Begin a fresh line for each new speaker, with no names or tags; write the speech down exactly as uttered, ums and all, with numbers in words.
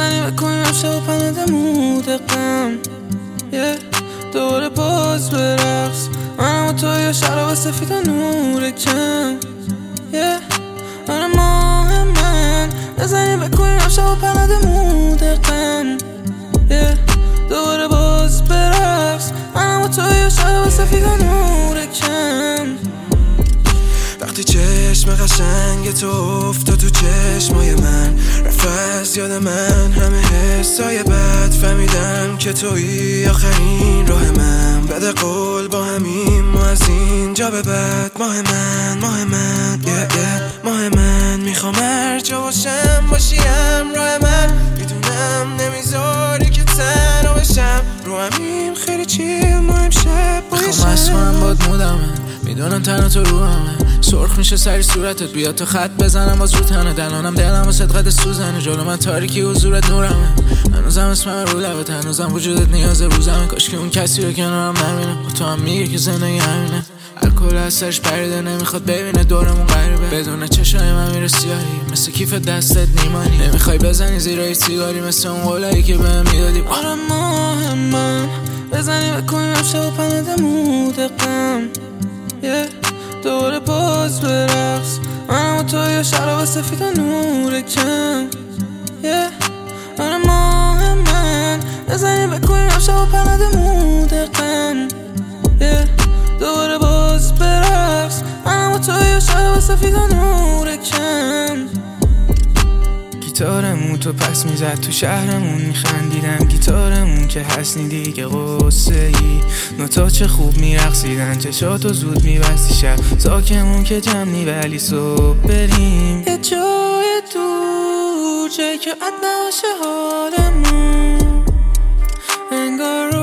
بزنی بکنیم امشب و پنده مودقم یه دوباره باز برقص منم و تو یا شراب سفید و نور کم یه آره ماه من بزنی بکنیم امشب و پنده مودقم یه دوباره باز برقص منم و تو یا شراب سفید و نور کم وقتی چشم قشنگ تو افتاد تو چشمای من رفت از یاد من همه حسای بد فهمیدم که تویی آخرین راه من بده قول با همین ما از اینجا به بعد ماه من ماه من yeah, yeah. ماه من میخوام هر جا باشم باشیم راه من میدونم نمیذاری که تنها بشم رو همیم خیلی چیل ما امشب بایشم میخوام از کنم باد مودمه میدونم تنها تو رو همه سرخ میشه سری صورتت بیاد تو خط بزنم باز رو تنه دلانم دلم و صدقت سوزنه جلو من تاریکی حضورت نورمه هنوزم اسمم رو لبت هنوزم وجودت نیاز روزمه کاش که اون کسی رو کنارم نبینه تو هم میگه که زندگی همینه الکل از سرش پریده نمیخواد ببینه دورمون غریبه بدون چشای من میره سیاهی مثل کیف دستت نیمانی نمیخوای بزنی زیرای سیگاری مثل اون قولایی که بهم میدادی آره ماه من بزنی بکنیم امشب و پنده مودقم یه دوباره باز برقص منم و تو یا شراب سفید و نور کم یه آره ماه من بزنی بکنیم امشب و پنده مودقم یه دوباره باز برقص منم و تو یا شراب سفید و نور کم گیتارمون تو پس میزد تو شهرمون میخندیدم گیتارمون که حسنی دیگه قصه ای نوتا چه خوب میرقصیدن چشاتو زود میبستی شب ساکمون که جمعی ولی صبح بریم یه جای دور جایی که عد نباشه حالمون انگار